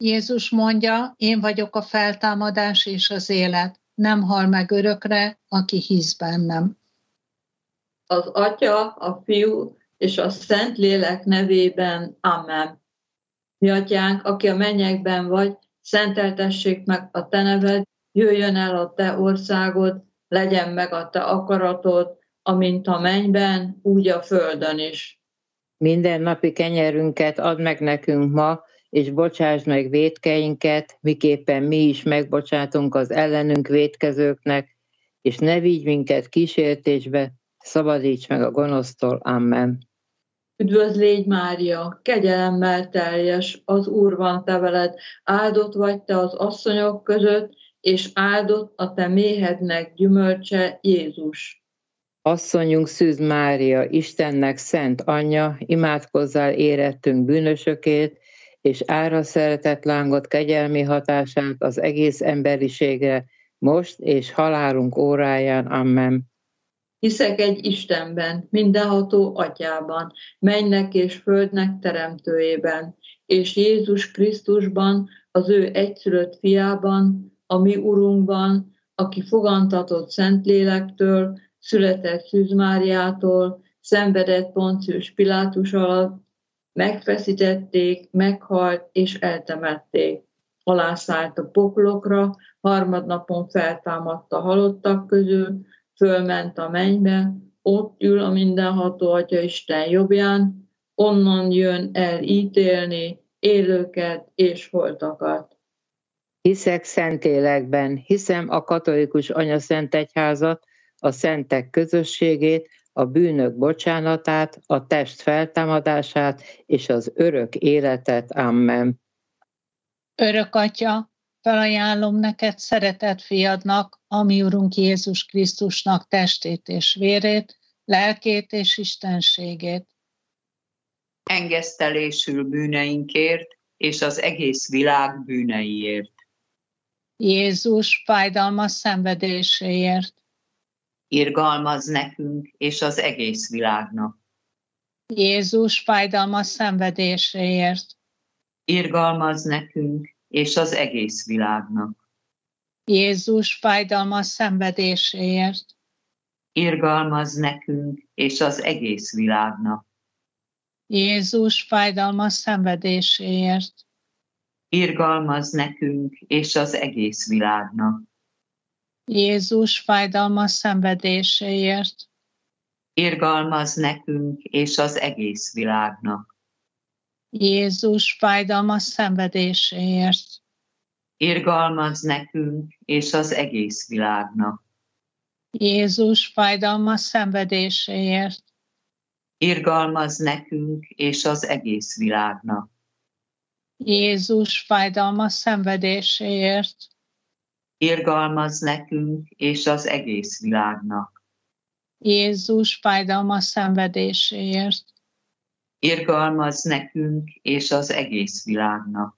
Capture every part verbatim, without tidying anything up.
Jézus mondja, én vagyok a feltámadás és az élet. Nem hal meg örökre, aki hisz bennem. Az Atya, a Fiú és a Szentlélek nevében. Amen. Mi Atyánk, aki a mennyekben vagy, szenteltessék meg a te neved, jöjjön el a te országod, legyen meg a te akaratod, amint a mennyben, úgy a földön is. Minden napi kenyerünket add meg nekünk ma, és bocsásd meg vétkeinket, miképpen mi is megbocsátunk az ellenünk vétkezőknek, és ne vigy minket kísértésbe, szabadíts meg a gonosztól. Amen. Üdvözl légy, Mária, kegyelemmel teljes, az Úr van te veled, áldott vagy te az asszonyok között, és áldott a te méhednek gyümölcse, Jézus. Asszonyunk Szűz Mária, Istennek szent anyja, imádkozzál érettünk bűnösökért, és ára szeretett lángot kegyelmi hatását az egész emberiségre, most és halálunk óráján. Amen. Hiszek egy Istenben, mindenható Atyában, mennynek és földnek teremtőjében, és Jézus Krisztusban, az ő egyszülött fiában, a mi Urunkban, aki fogantatott Szentlélektől, született Szűz Máriától, szenvedett Poncius Pilátus alatt, megfeszítették, meghalt és eltemették. Alászállt a poklokra, harmadnapon feltámadt a halottak közül, fölment a mennybe, ott ül a mindenható Atya Isten jobbján, onnan jön el ítélni élőket és holtakat. Hiszek Szentlélekben, hiszem a katolikus anyaszent egyházat, a szentek közösségét, a bűnök bocsánatát, a test feltámadását és az örök életet. Amen. Örök Atya, felajánlom neked szeretett fiadnak, a mi Urunk Jézus Krisztusnak testét és vérét, lelkét és istenségét. Engesztelésül bűneinkért és az egész világ bűneiért. Jézus fájdalmas szenvedéséért. Irgalmaz nekünk és az egész világnak. Jézus fájdalmas szenvedéséért. Irgalmaz nekünk és az egész világnak. Jézus fájdalmas szenvedéséért. Irgalmaz nekünk és az egész világnak. Jézus fájdalmas szenvedéséért. Irgalmaz nekünk és az egész világnak. Jézus fájdalmas szenvedéséért. Irgalmaz nekünk és az egész világnak. Jézus fájdalmas szenvedéséért. Irgalmaz nekünk és az egész világnak. Jézus fájdalmas szenvedéséért. Irgalmaz nekünk és az egész világnak. Jézus fájdalmas szenvedéséért. Irgalmaz nekünk és az egész világnak. Jézus fájdalmas szenvedéséért. Irgalmaz nekünk és az egész világnak.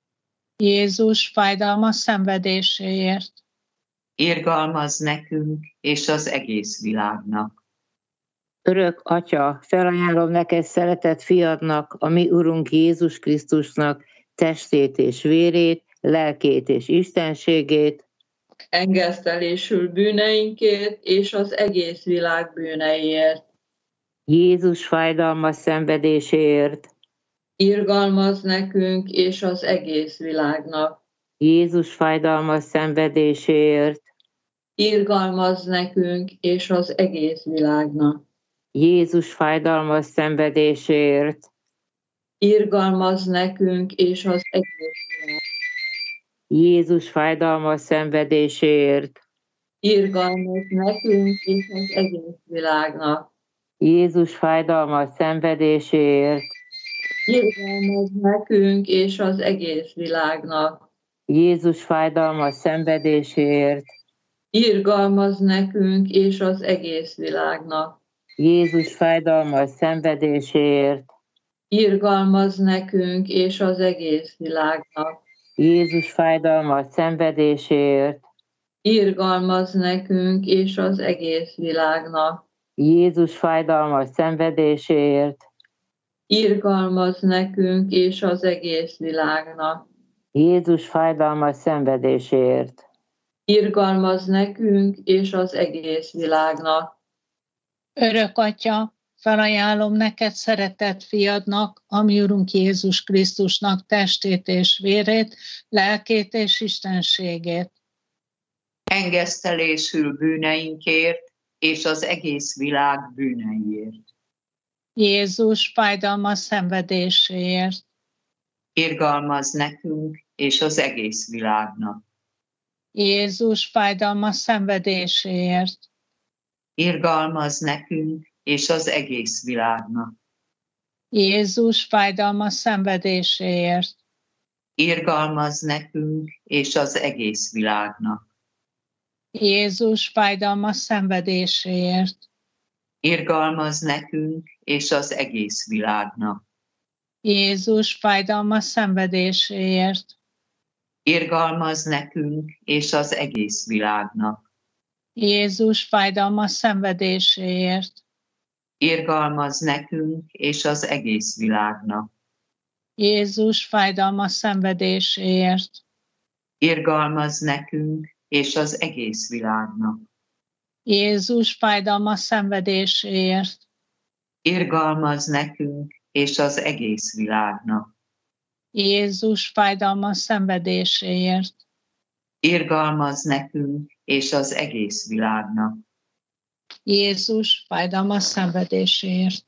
Jézus fájdalmas szenvedéséért. Irgalmaz nekünk és az egész világnak. Örök Atya, felajánlom neked szeretett fiadnak, a mi Urunk Jézus Krisztusnak testét és vérét, lelkét és istenségét, Engesztelésül bűneinkért és az egész világ bűneiért. Jézus fájdalmas szenvedéséért, Irgalmaz nekünk és az egész világnak. Jézus fájdalmas szenvedéséért, Irgalmaz nekünk és az egész világnak. Jézus fájdalmas szenvedéséért, Irgalmaz nekünk és az egész világnak. Jézus fájdalmas szenvedéséért, Irgalmaz nekünk és az egész világnak. Jézus fájdalmas szenvedéséért, Irgalmaz nekünk és az egész világnak. Jézus fájdalmas szenvedéséért, Irgalmaz nekünk és az egész világnak. Jézus fájdalmas szenvedéséért, Irgalmaz nekünk és az egész világnak. Jézus fájdalmas szenvedéséért, Irgalmaz nekünk és az egész világnak. Jézus fájdalmas szenvedéséért, Irgalmaz nekünk és az egész világnak. Jézus fájdalmas szenvedéséért. Irgalmaz nekünk és az egész világnak. Örök Atya, felajánlom neked szeretett fiadnak, ami Urunk Jézus Krisztusnak testét és vérét, lelkét és istenségét. Engesztelésül bűneinkért és az egész világ bűneiért. Jézus fájdalmas szenvedéséért. Irgalmaz nekünk és az egész világnak. Jézus fájdalmas szenvedéséért. Irgalmaz nekünk és az egész világnak. Jézus fájdalmas szenvedéséért. Irgalmaz nekünk és az egész világnak. Jézus fájdalmas szenvedéséért. Irgalmaz nekünk és az egész világnak. Jézus fájdalmas szenvedéséért. Irgalmaz nekünk és az egész világnak. Jézus fájdalmas szenvedéséért. Irgalmaz nekünk és az egész világnak. Jézus fájdalmas szenvedéséért. Irgalmaz nekünk és az egész világnak. Jézus fájdalmas szenvedéséért. Irgalmaz nekünk és az egész világnak. Jézus fájdalmas szenvedéséért. Irgalmaz nekünk és az egész világnak. Jézus fájdalmas szenvedéséért.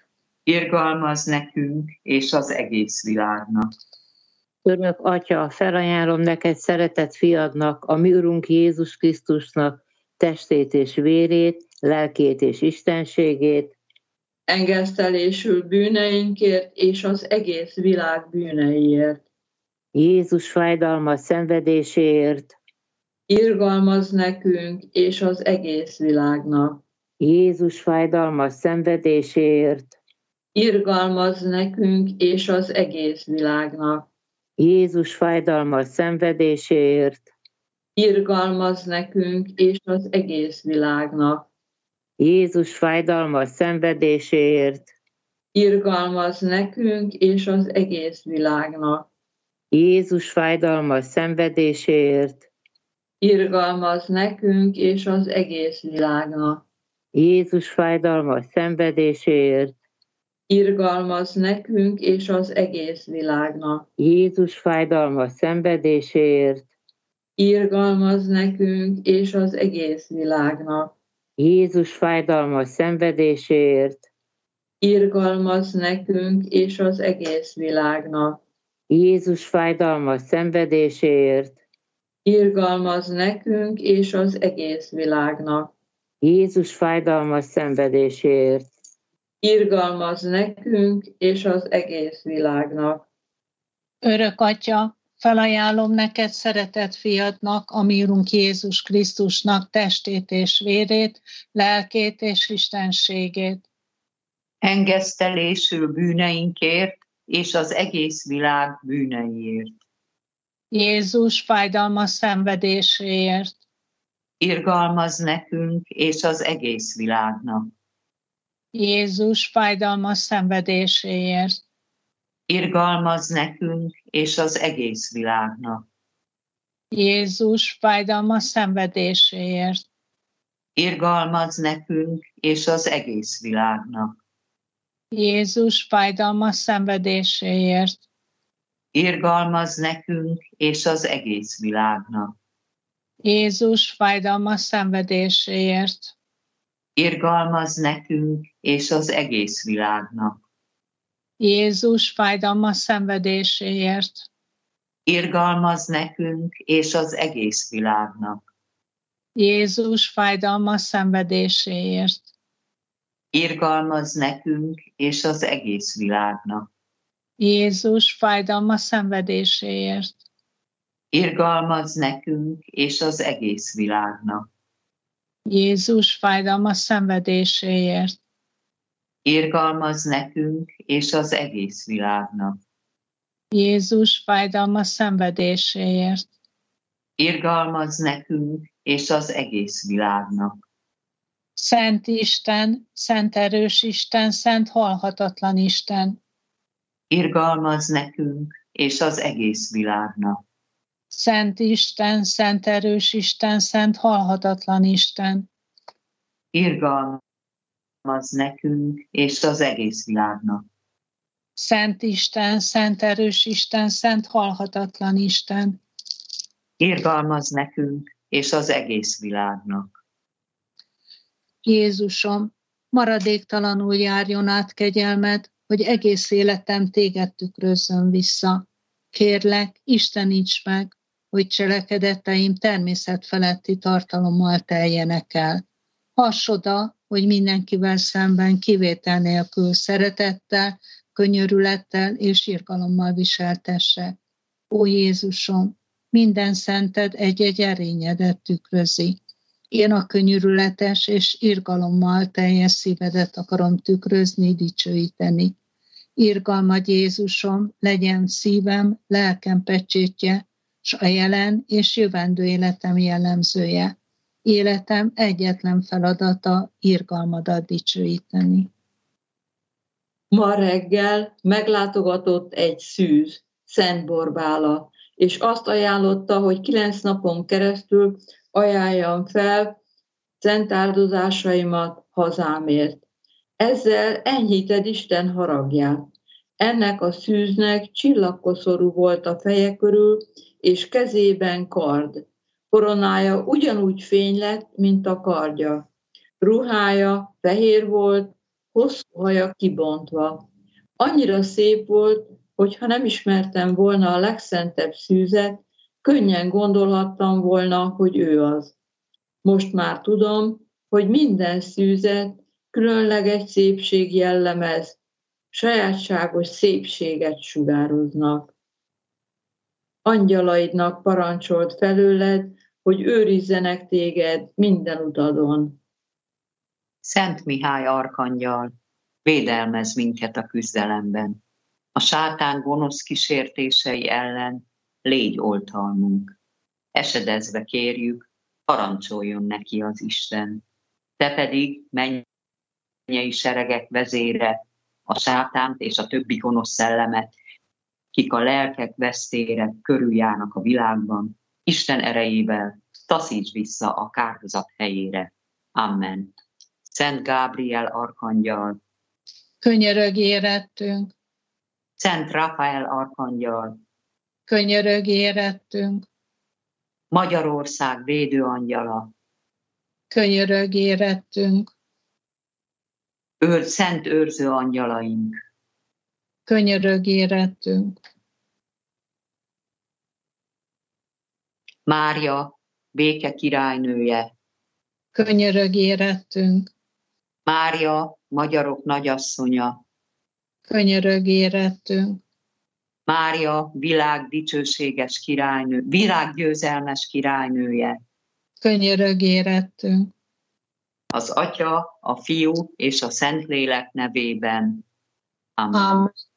Irgalmaz nekünk és az egész világnak. Örök Atya, felajánlom neked szeretett fiadnak, a mi Urunk Jézus Krisztusnak testét és vérét, lelkét és istenségét, Engesztelésül bűneinkért és az egész világ bűneiért. Jézus fájdalmas szenvedéséért, Irgalmaz nekünk és az egész világnak. Jézus fájdalmas szenvedéséért, Irgalmaz nekünk és az egész világnak. Jézus fájdalmas szenvedéséért, Irgalmaz nekünk és az egész világnak. Jézus fájdalmas szenvedéséért, Irgalmaz nekünk és az egész világnak. Jézus fájdalmas szenvedéséért, Irgalmaz nekünk és az egész világnak. Jézus fájdalmas szenvedéséért, Irgalmaz nekünk és az egész világnak. Jézus fájdalmas szenvedéséért, Irgalmaz nekünk és az egész világnak. Jézus fájdalmas szenvedéséért, Irgalmaz nekünk és az egész világnak. Jézus fájdalmas szenvedéséért, Irgalmaz nekünk és az egész világnak. Jézus fájdalmas szenvedéséért, Irgalmaz nekünk és az egész világnak. Örök Atya, felajánlom neked szeretett fiadnak, a mi Urunk Jézus Krisztusnak testét és vérét, lelkét és istenségét. Engesztelésül bűneinkért és az egész világ bűneiért. Jézus fájdalmas szenvedéséért. Irgalmaz nekünk és az egész világnak. Jézus fájdalmas szenvedéséért. Irgalmaz nekünk és az egész világnak. Jézus fájdalmas szenvedéséért. Irgalmaz nekünk és az egész világnak. Jézus fájdalmas szenvedéséért. Irgalmaz nekünk és az egész világnak. Jézus fájdalmas szenvedéséért. Irgalmaz nekünk és az egész világnak. Jézus fájdalmas szenvedéséért. Irgalmaz nekünk és az egész világnak. Jézus fájdalmas szenvedéséért. Irgalmaz nekünk és az egész világnak. Jézus fájdalmas szenvedéséért. Irgalmaz nekünk és az egész világnak. Jézus fájdalmas szenvedéséért. Irgalmaz nekünk és az egész világnak. Jézus fájdalmas szenvedéséért. Irgalmaz nekünk és az egész világnak. Szent Isten, szent erős Isten, szent halhatatlan Isten. Irgalmaz nekünk és az egész világnak. Szent Isten, szent erős Isten, szent halhatatlan Isten, Irgalmaz nekünk, és az egész világnak. Szent Isten, szent erős Isten, szent halhatatlan Isten, Irgalmaz nekünk, és az egész világnak. Jézusom, maradéktalanul járjon át kegyelmed, hogy egész életem téged tükrözzön vissza. Kérlek, isteníts meg, hogy cselekedetteim természetfeletti tartalommal teljenek el. Hass oda, hogy mindenkivel szemben kivétel nélkül szeretettel, könyörülettel és irgalommal viseltesse. Ó Jézusom, minden szented egy-egy erényedet tükrözi. Én a könyörületes és irgalommal teljes szívedet akarom tükrözni, dicsőíteni. Irgalmad Jézusom, legyen szívem, lelkem pecsétje, s a jelen és jövendő életem jellemzője. Életem egyetlen feladata, irgalmadat dicsőíteni. Ma reggel meglátogatott egy szűz, Szent Borbála, és azt ajánlotta, hogy kilenc napon keresztül ajánljam fel szent áldozásaimat hazámért. Ezzel enyhíted Isten haragját. Ennek a szűznek csillagkoszorú volt a feje körül, és kezében kard. Koronája ugyanúgy fény lett, mint a kardja. Ruhája fehér volt, hosszú haja kibontva. Annyira szép volt, hogy ha nem ismertem volna a legszentebb szűzet, könnyen gondolhattam volna, hogy ő az. Most már tudom, hogy minden szűzet különleges szépség jellemez, sajátságos szépséget sugároznak. Angyalaidnak parancsolt felőled, hogy őrizzenek téged minden utadon. Szent Mihály arkangyal, védelmez minket a küzdelemben. A sátán gonosz kísértései ellen légy oltalmunk. Esedezve kérjük, parancsoljon neki az Isten. Te pedig, mennyei seregek vezére, a sátánt és a többi gonosz szellemet, kik a lelkek vesztére körüljárnak a világban, Isten erejével taszíts vissza a kárhozat helyére. Amen. Szent Gábriel arkangyal, Könyörögj érettünk, Szent Rafael arkangyal, könyörögj érettünk, Magyarország védőangyala, könyörögj érettünk, őr, szent őrző angyalaink, könyörögj érettünk. Mária, béke királynője, Könyörögj érettünk, Mária, magyarok nagyasszonya, könyörögj érettünk, Mária, világ dicsőséges királynő, világgyőzelmes királynője, könyörögj érettünk. az Atya, a Fiú és a Szentlélek nevében. Amen. Amen.